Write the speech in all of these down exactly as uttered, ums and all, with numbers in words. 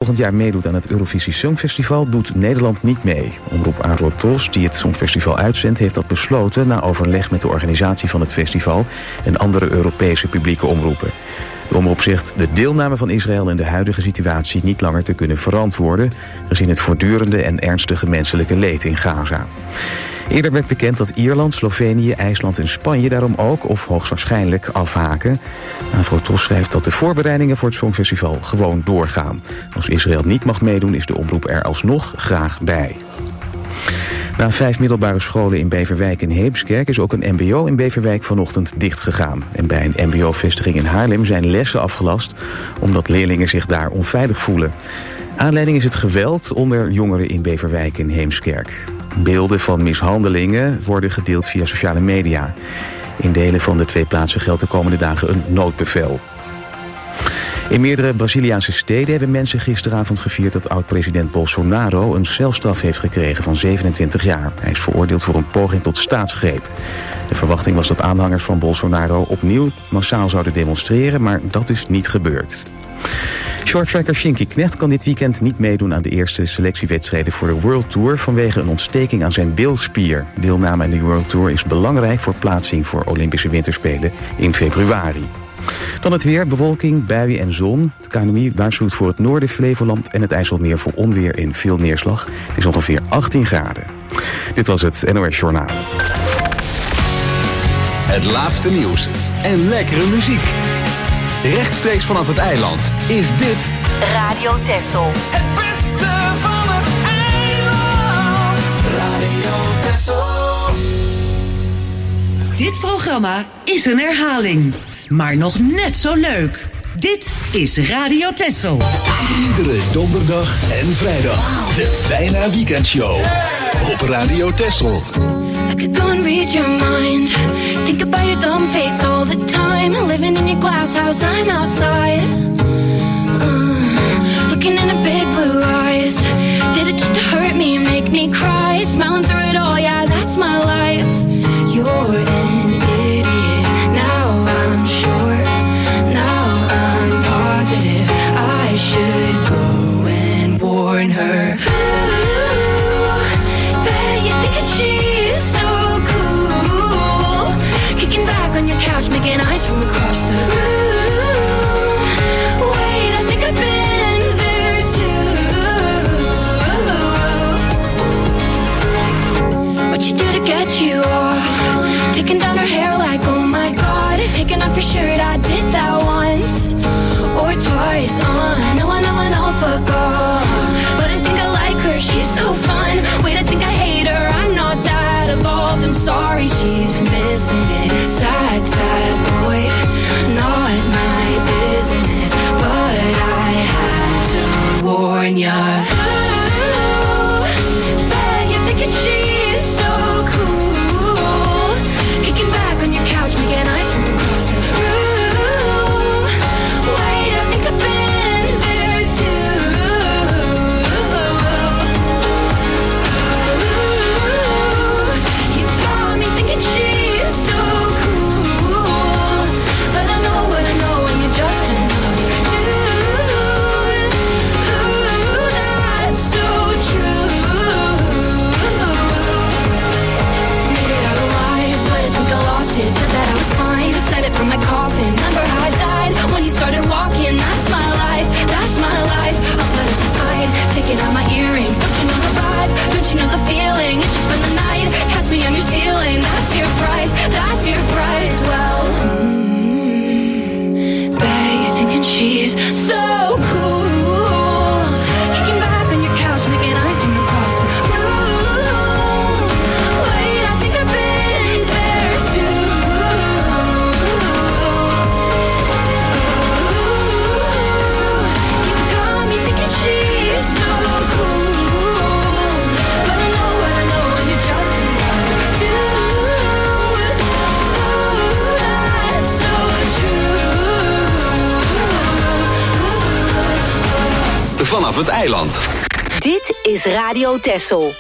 volgend jaar meedoet aan het Eurovisie Songfestival, doet Nederland niet mee. Omroep Avrotros, die het Songfestival uitzendt, heeft dat besloten na overleg met de organisatie van het festival en andere Europese publieke omroepen. De omroep zegt de deelname van Israël in de huidige situatie niet langer te kunnen verantwoorden, gezien het voortdurende en ernstige menselijke leed in Gaza. Eerder werd bekend dat Ierland, Slovenië, IJsland en Spanje daarom ook, of hoogstwaarschijnlijk, afhaken. Avrotros schrijft dat de voorbereidingen voor het Songfestival gewoon doorgaan. Als Israël niet mag meedoen, is de omroep er alsnog graag bij. Na vijf middelbare scholen in Beverwijk en Heemskerk is ook een mbo in Beverwijk vanochtend dichtgegaan. En bij een mbo-vestiging in Haarlem zijn lessen afgelast omdat leerlingen zich daar onveilig voelen. Aanleiding is het geweld onder jongeren in Beverwijk en Heemskerk. Beelden van mishandelingen worden gedeeld via sociale media. In delen van de twee plaatsen geldt de komende dagen een noodbevel. In meerdere Braziliaanse steden hebben mensen gisteravond gevierd dat oud-president Bolsonaro een celstraf heeft gekregen van zevenentwintig jaar. Hij is veroordeeld voor een poging tot staatsgreep. De verwachting was dat aanhangers van Bolsonaro opnieuw massaal zouden demonstreren, maar dat is niet gebeurd. Shorttracker Shinky Knecht kan dit weekend niet meedoen aan de eerste selectiewedstrijden voor de World Tour vanwege een ontsteking aan zijn bilspier. Deelname aan de World Tour is belangrijk voor plaatsing voor Olympische Winterspelen in februari. Dan het weer, bewolking, buien en zon. Het K N M I waarschuwt voor het noorden, Flevoland en het IJsselmeer voor onweer en veel neerslag. Het is ongeveer achttien graden. Dit was het N O S Journaal. Het laatste nieuws en lekkere muziek. Rechtstreeks vanaf het eiland is dit Radio Texel. Het beste van het eiland. Radio Texel. Dit programma is een herhaling, maar nog net zo leuk. Dit is Radio Texel. Iedere donderdag en vrijdag de Bijna Weekendshow op Radio Texel. I could go and read your mind. Think about your dumb face all the time. Living in your glass house, I'm outside. Uh, looking in the big blue eyes. Did it just to hurt me and make me cry? Smiling through it all, yeah, that's my life. You're an idiot. Now I'm sure. Now I'm positive. I should go and warn her. Ooh, bet you think it's she's so cool. Kicking back on your couch, making eyes from across the room. Wait, I think I've been there too. What you do to get you off? Taking down her hair like, oh my god. Taking off your shirt, I did that once or twice. Uh, no, I know, I know, fuck off. But I think I like her, she's so fun. Wait, I think I hate her, I'm not that evolved. I'm sorry, she's missing it. Sad, sad boy, not my business. But I had to warn ya. Ooh, bet you're thinking she's so cool. Kicking back on your couch, making eyes from across the room. Wait, I think I've been there too. Ooh, you got me thinking she's so cool. But I know what I know when you're just another dude. Ooh, that's so true. Made it out alive, but I think I lost it. Said that I was fine, said it from my coffin. Remember how I died when you started walking? That's my life, that's my life. I'll put up a fight, taking out my earrings. Don't you know the vibe? Don't you know the feeling? It's just spend the night, catch me on your ceiling. That's your price, that's your price. Well, mm, bet you're thinking she's so cool. Kicking back on your couch, making eyes from across the room. Wait, I think I've been there too. You got me thinking she's so cool. But I know what I know when you're just another dude. Oh, that's so true. vanaf het eiland. Dit is Radio Texel.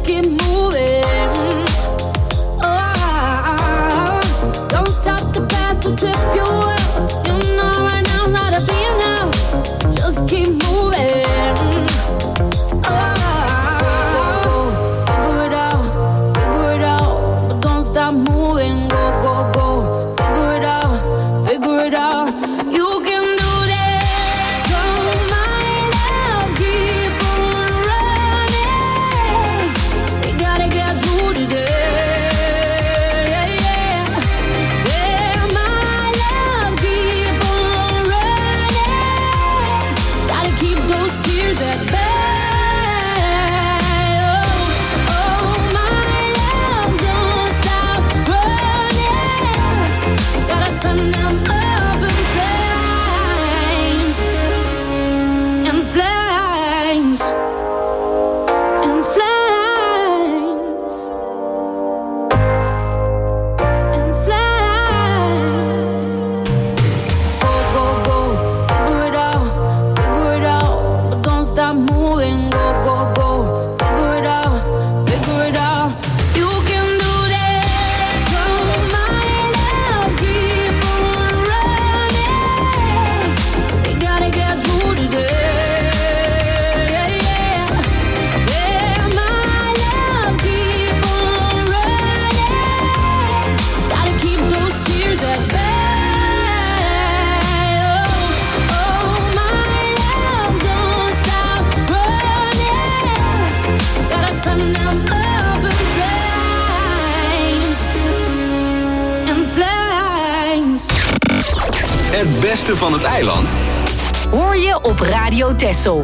keep moving. Oh, don't stop the past will trip you up. You know right now how to be now. Just keep moving. Oh, figure it out, figure it out, but don't stop moving. Go, go, go, figure it out, figure it out. You can do this. So my love, keep on running. We gotta get through today. Yeah, yeah. Yeah, my love, keep on running. Gotta keep those tears at bay. Oh, oh, my love, don't stop running. Gotta send them up in flames, in flames, in flames, in flames. Go, go, go, figure it out, figure it out, but don't stop moving. Go, go, go, figure it out, figure it out. You can do this. So my love, keep on running. We gotta get through today. Yeah, yeah. Yeah, my love, keep on running. Gotta keep those tears at bay. Oh, oh, my love, don't stop running. Gotta send them up in flames, in flames. Het beste van het eiland. Hoor je op Radio Texel.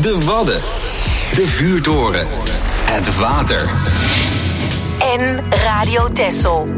de Wadden, de vuurtoren, het water. En Radio Texel.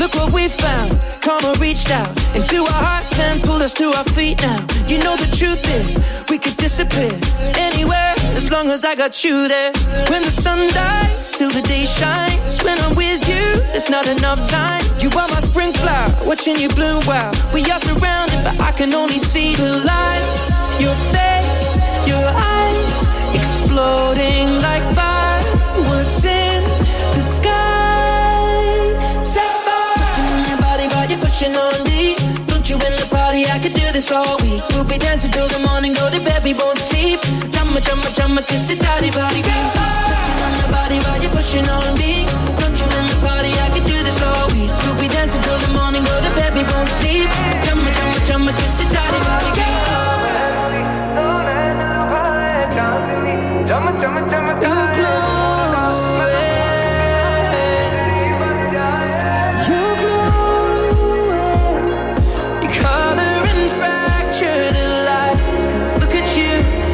look what we found. Karma reached out into our hearts and pulled us to our feet now. You know the truth is, we could disappear anywhere as long as I got you there. When the sun dies, till the day shines. When I'm with you, there's not enough time. You are my spring flower, watching you bloom wild. We are surrounded, but I can only see the lights. Your face, your eyes, exploding like fireworks in the sky. Sapphire, touching on your body while you're pushing on me. Don't you in the party? I could do this all week. We'll be dancing till the morning, go to bed, we won't sleep. Chumma, chumma, chumma, kiss it, daddy, body. Touching on your body while you're pushing on me. Don't you in the party? I could do this all week. We'll be dancing till the morning, go to bed, we won't sleep. Chumma, chumma, chumma, kiss it, daddy, body. You're glowing, you're glowing. Your color and fracture the light. Look at you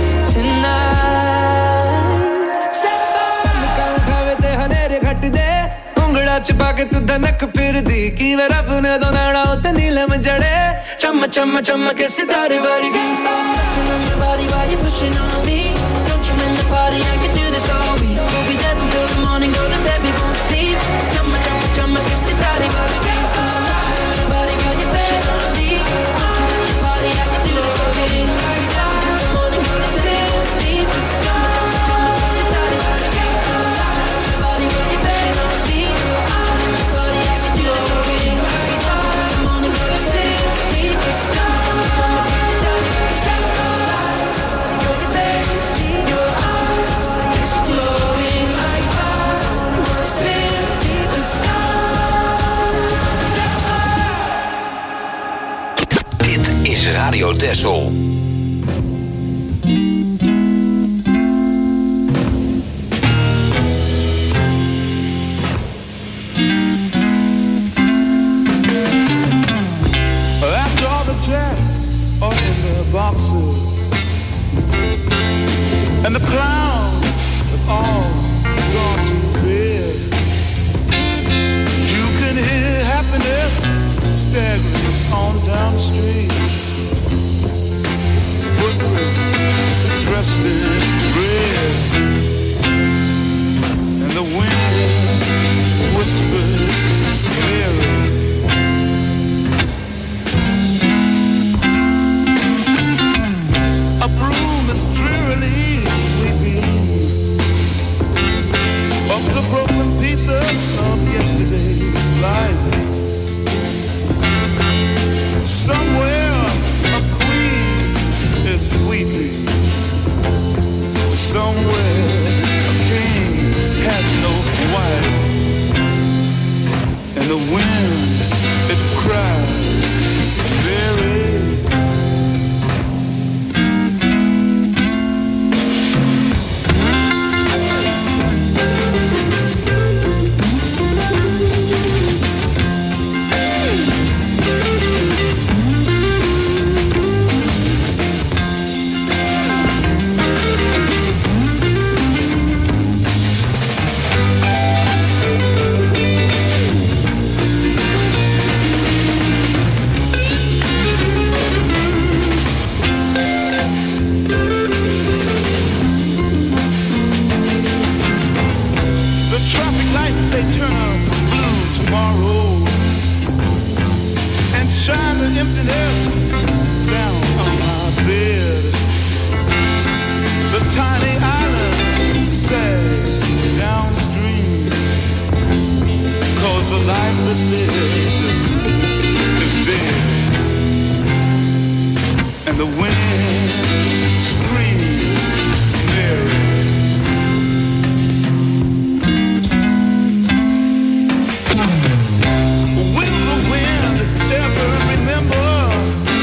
tonight. Sapphire. Kave te hanere ghat de, ungla chpa ke tu dhanak phir di. Ki var apne do nana utte neelam jade. Chamma chamma chamma ke sitare vargi. Touching on your body while you're pushing on me. In the party, I can do this all week. We'll be dancing till the morning, go to bed, we won't sleep. Chumma, chumma, chumma, kiss it, daddy, body. Touching on your body, while you're pushing on me. Touching on the party, I can do this all week. We'll be dancing till the morning, go to bed, we won't sleep. Chumma, chumma, chumma, kiss it, daddy, body. Touching on your body, while you're pushing on me. Touching on the party, I can do this all week. We'll be dancing till the morning, go to bed, we won't sleep. Chumma, chumma, chumma, kiss it, daddy, body. Your face, your eyes, exploding like fireworks in the sky. Dit is Radio Texel. After all the jets are in their boxes and the clowns have all gone to bed, you can hear happiness staggering on down the street. Footprints dressed in red, and the wind whispers clearly. A broom is drearily sweeping up the broken pieces of yesterday's life. Somewhere a queen is weeping. Somewhere a king has no wife. And the wind, it cries very. They turn blue tomorrow and shine the emptiness down on my bed. The tiny island sags downstream, 'cause the life that lives is dead. And the wind screams Mary. Will the wind ever remember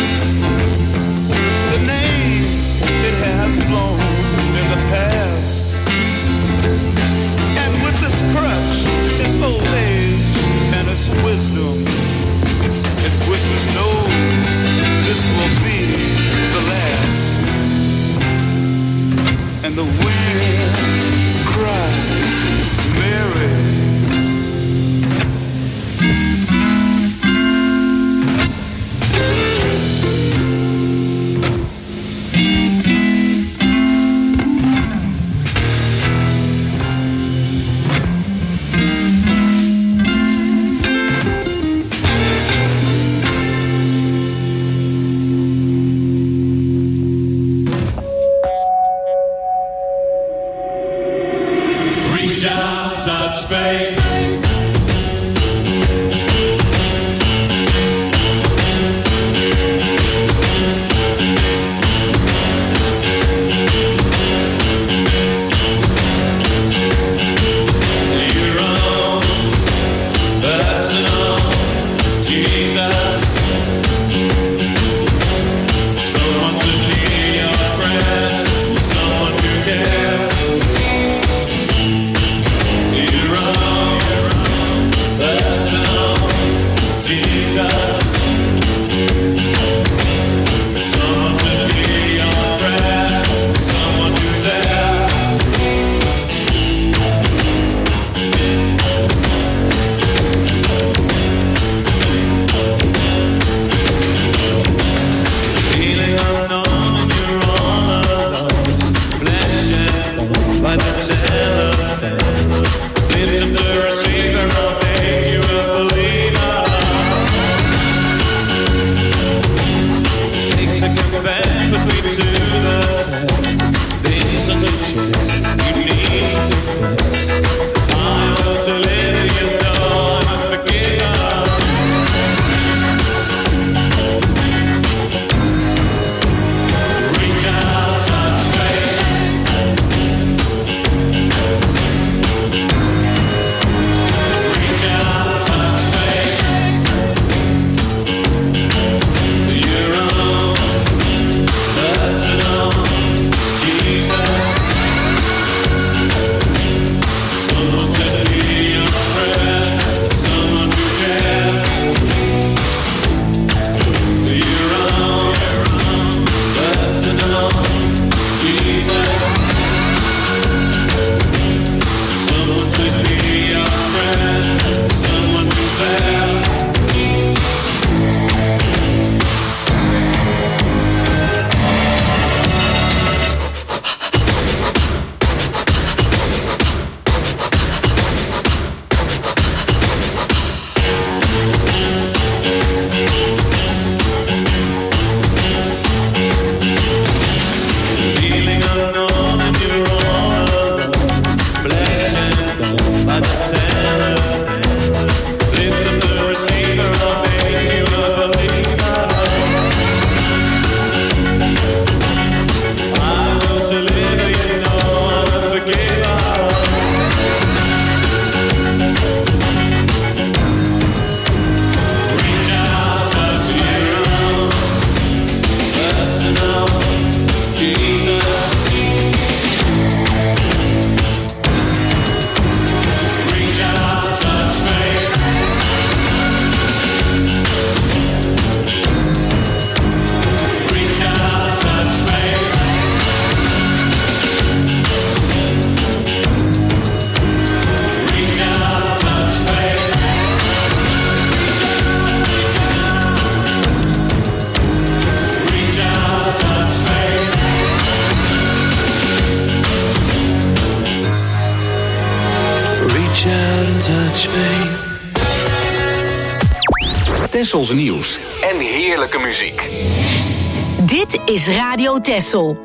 Tessels nieuws en heerlijke muziek. Dit is Radio Tessel.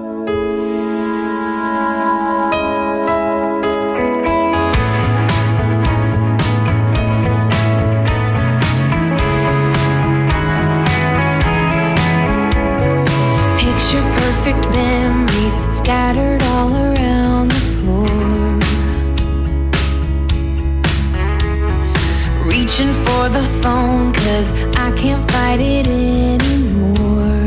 Picture perfect memories scattered all around the floor. Reaching for the phone 'cause I can't fight it anymore.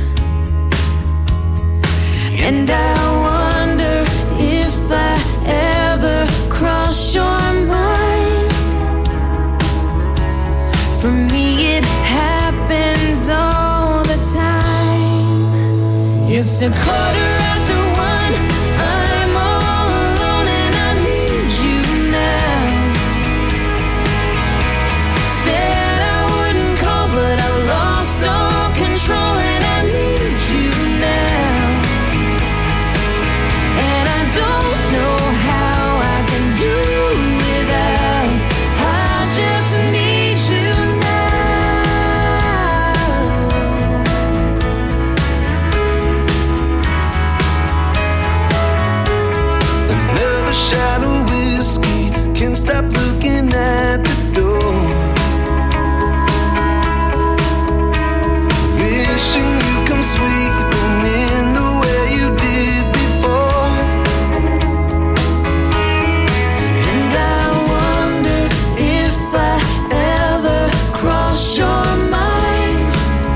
And I wonder if I ever cross your mind. For me it happens all the time. It's a quarter after one, I'm all alone and I need you now. Said I wouldn't call but I lost all control and I need you now. And I don't know how I can do without, I just need you now. Another shot of whiskey, can't stop looking at the door. Wishing you come sweeping in the way you did before. And I wonder if I ever cross your mind.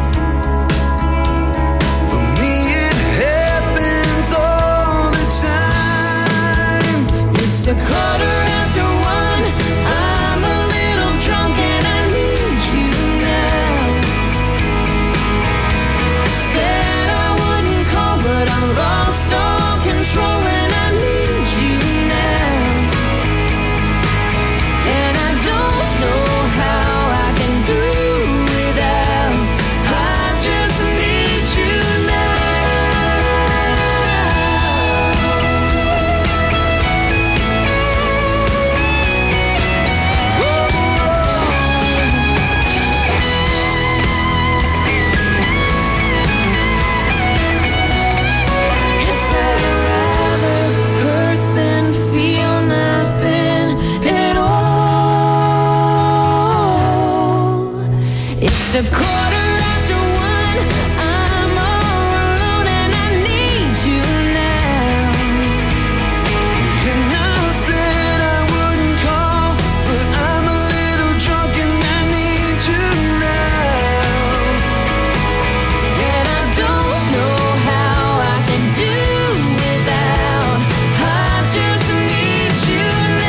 For me it happens all the time. It's a quarter after one, I'm a little drunk and I need you now. Said I wouldn't call but I lost all control and I need you now. And I don't know how I can do without, I just need you Guess I'd rather hurt than feel nothing at all. It's a quarter after one, I'm all alone and I need you now. And I said I wouldn't call, but I'm a little drunk and I need you now. And I don't know how I can do without, I just need you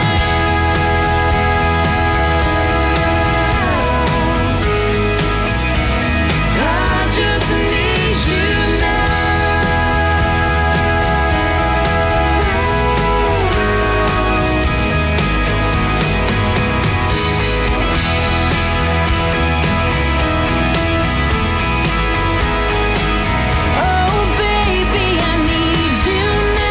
now. I just need you now. Oh baby, I need you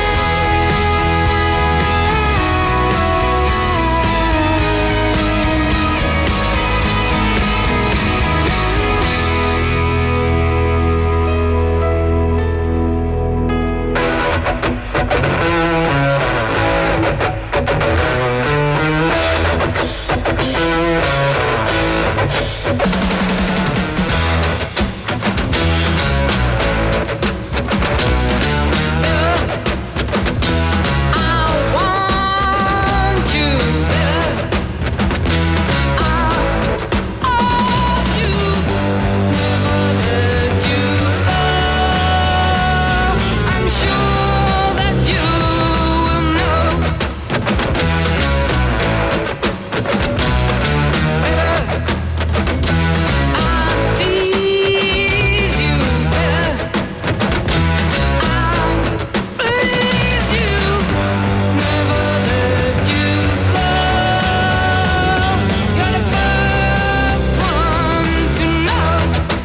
I want you, baby. I want you, never let you go. I'm sure that you will know, baby. I tease you, baby. I please you, never let you go. You're the first one to know.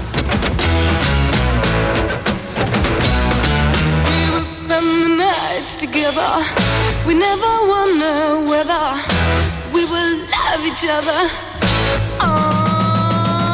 We will spend the nights together. We never wonder whether we will love each other. Oh.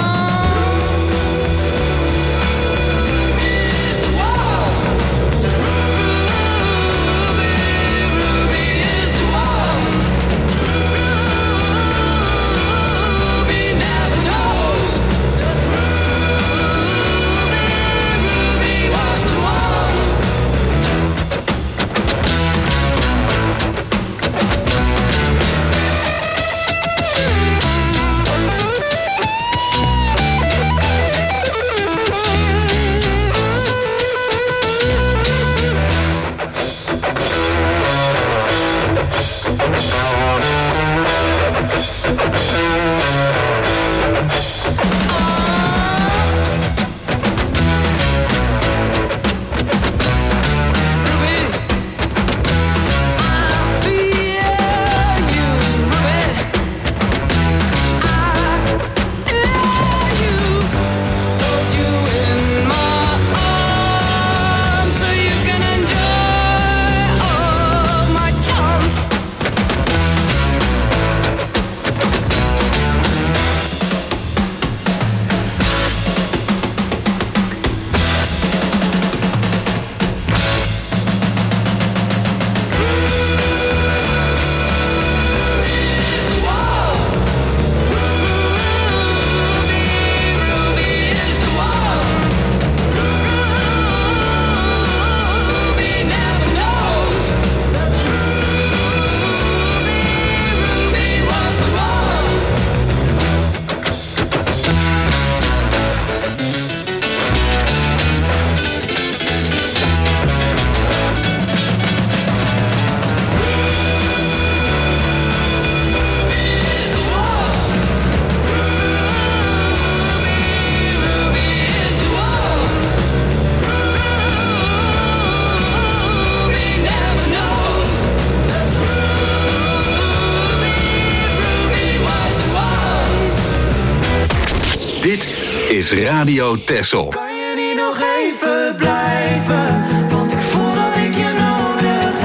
Dit is Radio Texel. Kan je niet nog even blijven? Want ik voel dat ik je nodig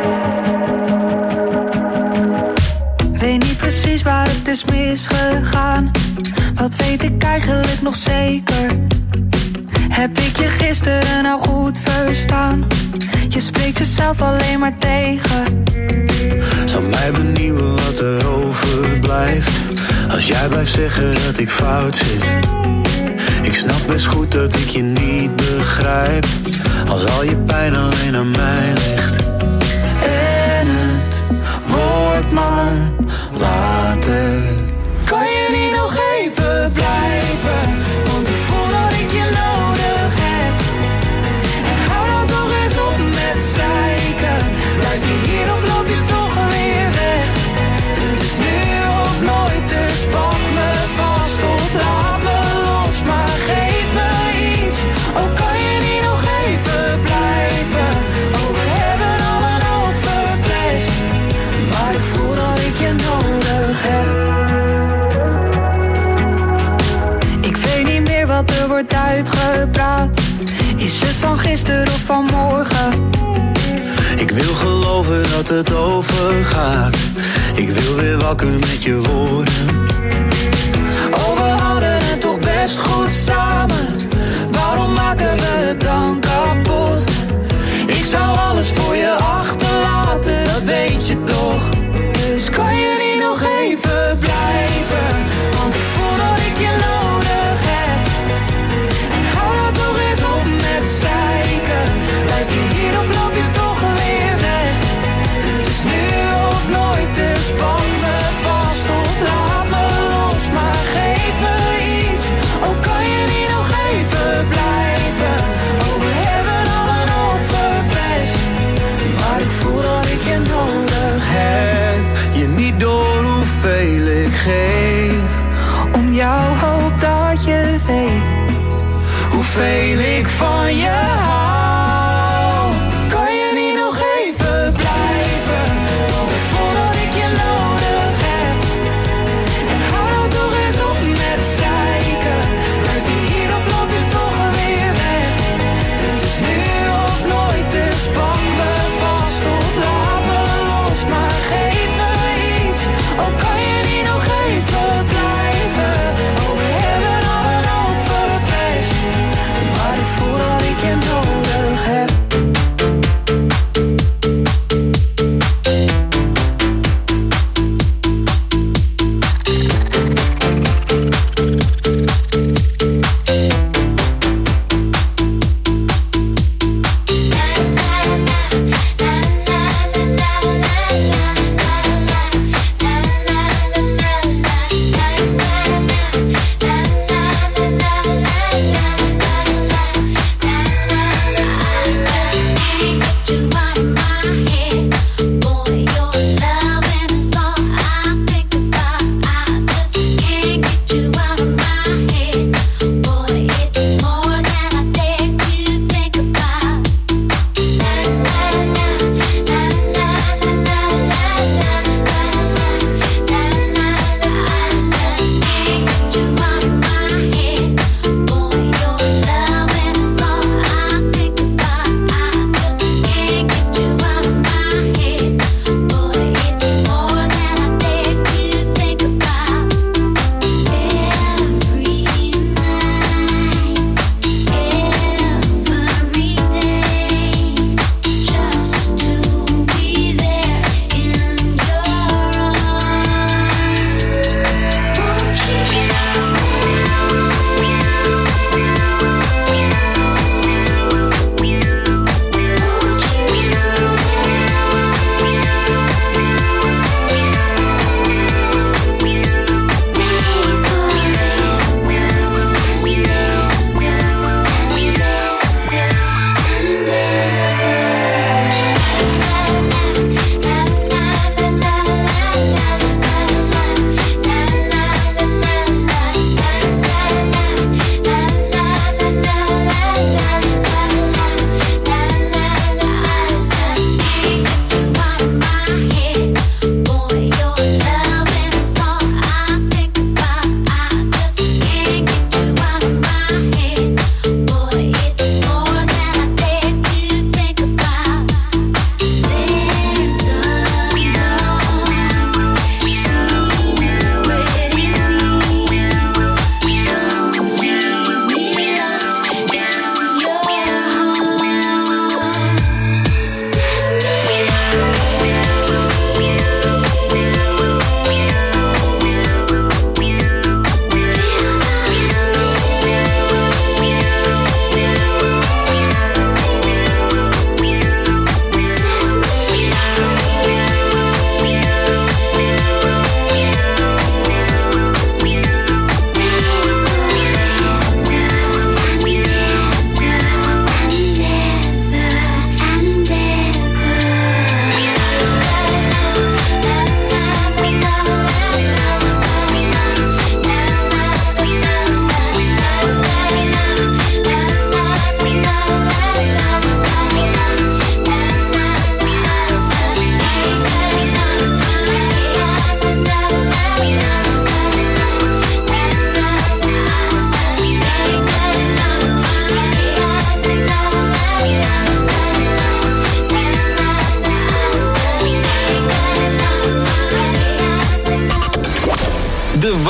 heb. Weet niet precies waar het is misgegaan. Wat weet ik eigenlijk nog zeker? Heb ik je gisteren nou goed verstaan? Je spreekt jezelf alleen maar tegen. Zou mij benieuwen wat er overblijft als jij blijft zeggen dat ik fout zit. Ik snap best goed dat ik je niet begrijp als al je pijn alleen aan mij ligt. En het wordt maar later. Kan je niet nog even blijven? Want ik voel dat ik je nodig heb. En hou nou toch eens op met zeiken. Blijf je hier of loop je toch weer weg? Het is nu of nooit, dus pak me vast of laat me los. Maar geef me iets, oh kan je niet nog even blijven? Oh we hebben al een hoop verpest, maar ik voel dat ik je nodig heb. Wat er wordt uitgepraat, is het van gisteren of van morgen? Ik wil geloven dat het overgaat. Ik wil weer wakker met je woorden. Oh, we hadden het toch best goed samen. Waarom maken we het dan kapot? Ik zou alles voor je achterlaten, dat weet je toch? Dus kan je niet nog even blijven? Want ik voel dat ik je nodig heb. En hou nou toch eens op met zeiken. Blijf je hier of loop je toch weer weg? Het is nu of nooit, dus pak me vast of laat me los. Maar geef me iets, oh kan je niet nog even blijven? Oh we hebben al een hoop verpest, maar ik voel dat ik je nodig heb. Je niet door hoeveel ik geef. Om jou hoop dat je weet hoeveel ik van je hou. Kan je niet nog even blijven? Want ik voel dat ik je nodig heb. En hou nou toch eens op met zeiken. Blijf je hier of loop je toch weer weg? Het is nu of nooit, dus pak me vast of laat me los. Maar geef me iets, oh kan je niet nog even blijven? Oh we hebben al een hoop verpest, maar ik voel dat ik je nodig heb.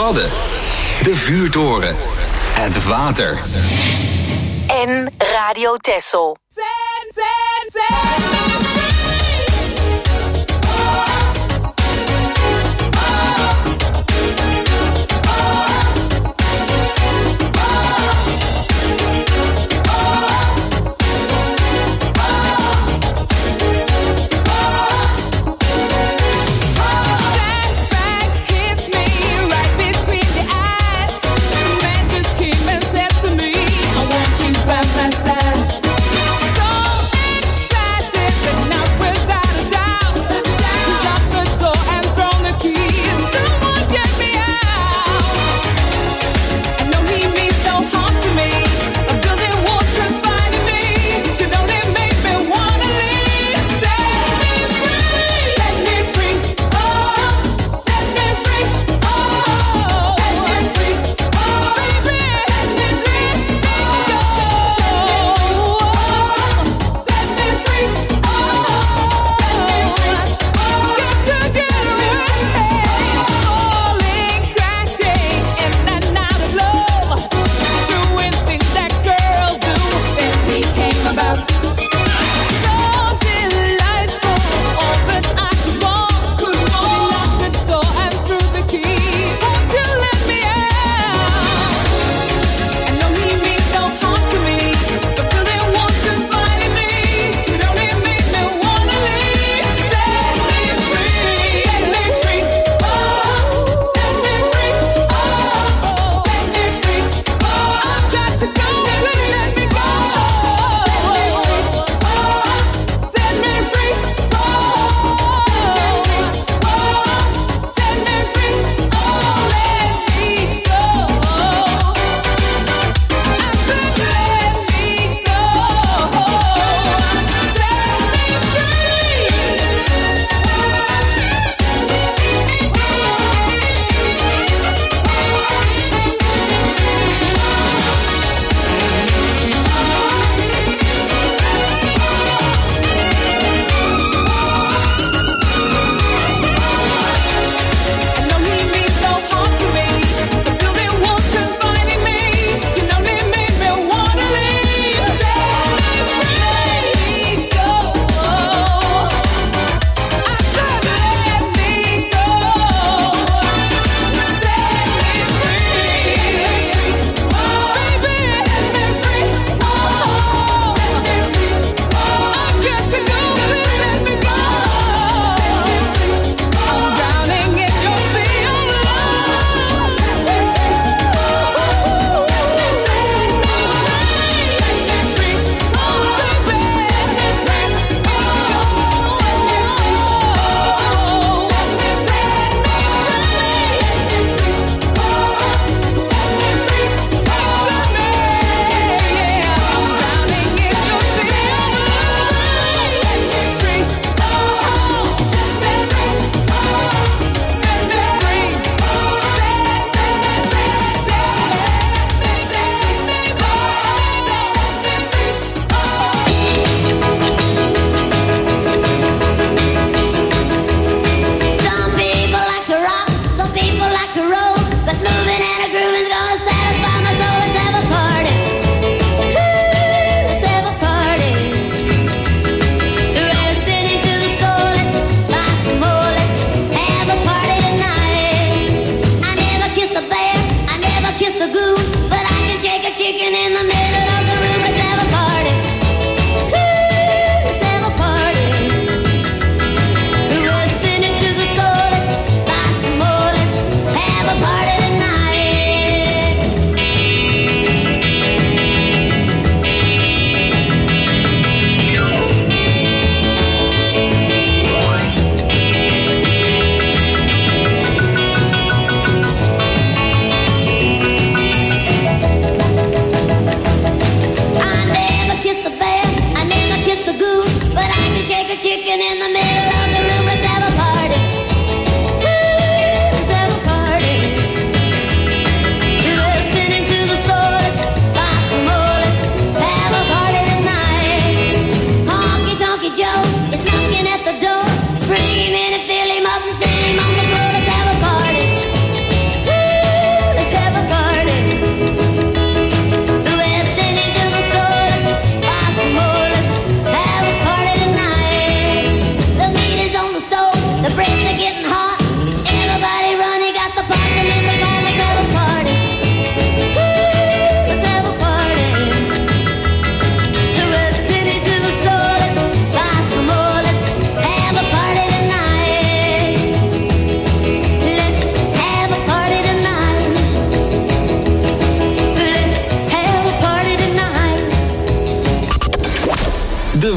Wadden. De vuurtoren. Het water. En Radio Texel. Zen, zen, zen. By my side, so excited.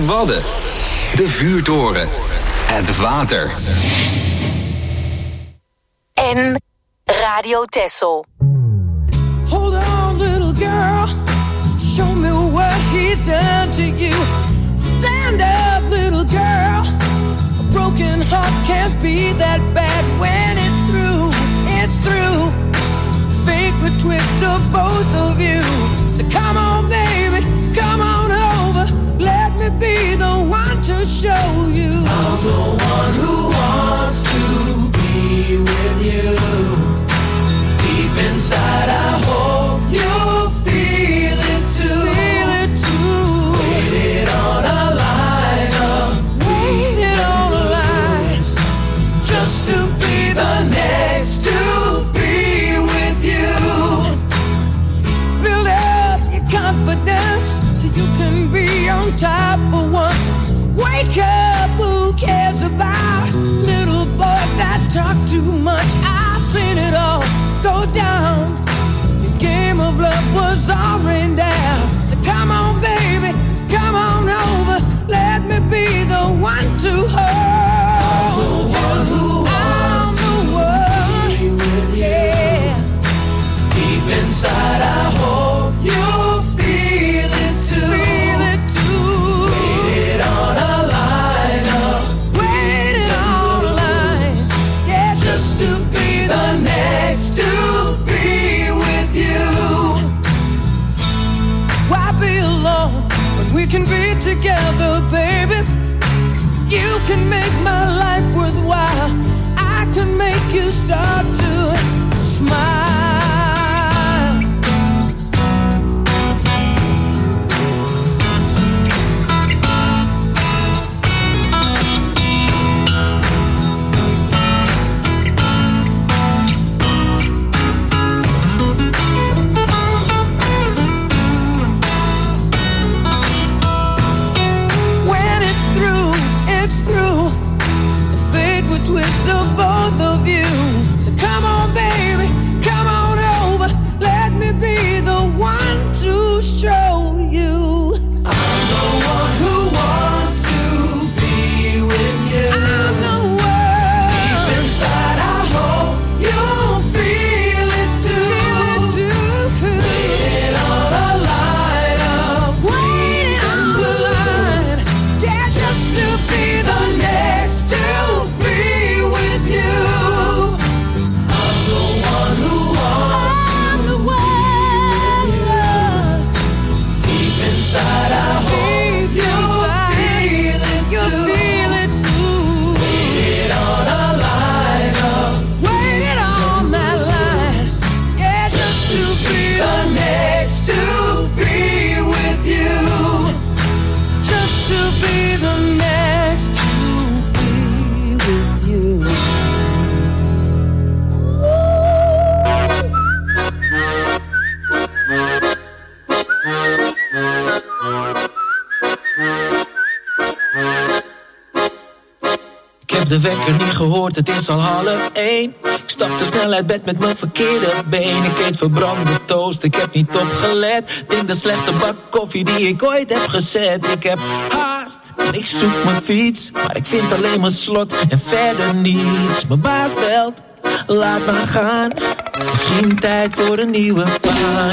Wadden. De vuurtoren. Het water. En Radio Texel. Hold on, little girl. Show me what he's done to you. Stand up, little girl. A broken heart can't be that bad when it's through. It's through. Fate would twist of both of you. So come on, baby, come on over. Let me be the one to show you. I'm the one who wants to be with you. Deep inside, I hope you feel it too. Feel it too. Waited on a line of waited on a line just to be the next to be with you. Build up your confidence so you can be on top for once. Wake up, who cares about little boys that talk too much? I've seen it all go down. The game of love was all rained down. So come on, baby, come on over. Let me be the one to hold. I'm the one who wants to be with you. Yeah. Deep inside, I hope you feel it too. Feel it too. Waited on a line up. Waited on a line. Yeah, just to be the next to be with you. Why be alone when we can be together, baby? You can make my life worthwhile. I can make you start to smile. When it's through, it's through. Fate would twist the both of you. So come on, baby, come on over. Let me be the one to show you. I'm the one who wants to be with you. I'm the one. Deep inside, I hope you'll feel it too. Feel it too. Waiting on a line of waiting on the line. Yeah, just to be the next to be with you. I'm the one who wants I'm the one. Deep inside, I hope you'll feel it too. Feel it too. Waited on a line of waited on that line. Yeah, just to be the next to be with you. Just to be the next to be with you. Ik heb de wekker niet gehoord, het is al half één. Ik stap te snel uit bed met mijn verkeerde been. Ik eet verbrande toast, ik heb niet opgelet. Denk de slechtste bak koffie die ik ooit heb gezet. Ik heb haast en ik zoek mijn fiets, maar ik vind alleen mijn slot en verder niets. Mijn baas belt, laat maar gaan. Misschien tijd voor een nieuwe baan.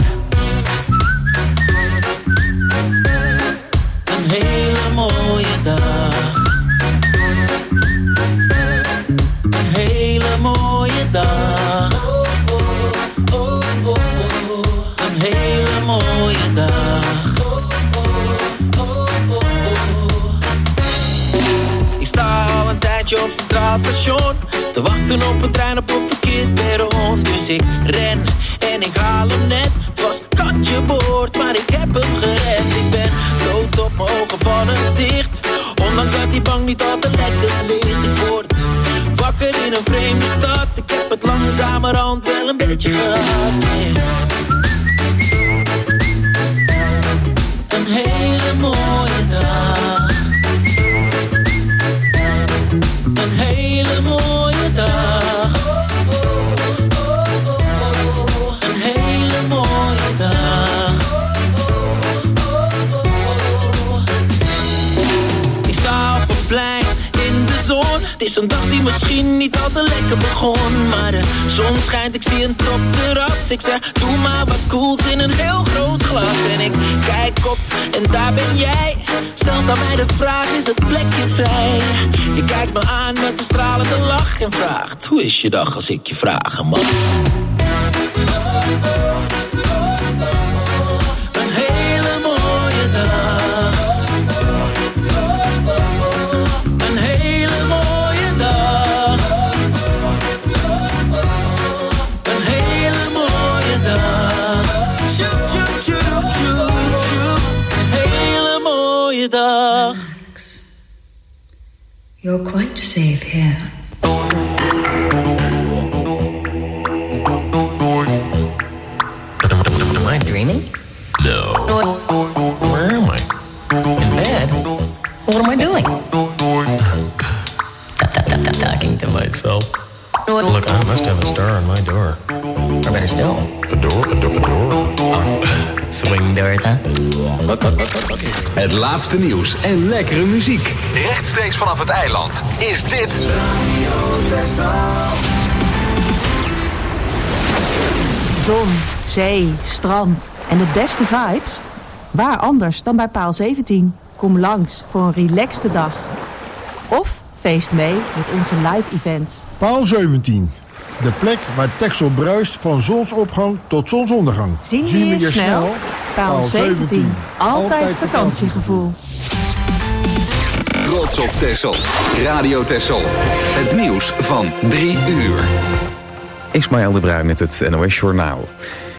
Een hele mooie dag. Een hele mooie dag. Een hele mooie dag. Ik sta al een tijdje op Centraal Station te wachten op een trein op een verkeerd perron. Dus ik ren en ik haal hem net. Het was kantje boord, maar ik heb hem gered. Ik ben dood op mijn ogen vallen dicht. Ondanks dat die bank niet altijd lekker ligt. Ik word wakker in een vreemde stad. Ik heb het langzamerhand wel een beetje gehad, yeah. Een hele mooie dag. Een hele mooie dag. Een hele mooie dag. is een dag die misschien niet al te lekker begon. Maar de zon schijnt, ik zie een topterras. Ik zeg, doe maar wat cools in een heel groot glas. En ik kijk op en daar ben jij. Stelt aan mij de vraag, is het plekje vrij? Je kijkt me aan met een stralende lach en vraagt, hoe is je dag als ik je vragen mag? Een hele mooie dag. Een hele mooie dag. Een hele mooie dag. Sjoep, sjoep, sjoep, sjoep, sjoep. Hele mooie dag. You're quite safe here. Am I dreaming? No. Where am I? In bed? What am I doing? Talking to myself. Look, I must have a star on my door. Or better still, a door, a door, a door. Swing doors, huh? Look, look, look, look, look. Het laatste nieuws en lekkere muziek. Rechtstreeks vanaf het eiland is dit Zon, zee, strand en de beste vibes? Waar anders dan bij Paal zeventien? Kom langs voor een relaxte dag. Of feest mee met onze live events. Paal zeventien. De plek waar Texel bruist van zonsopgang tot zonsondergang. Zien we je snel? Paal zeventien. Altijd vakantiegevoel. Trots op Texel. Radio Texel. Het nieuws van drie uur. Ismaël de Bruin met het N O S Journaal.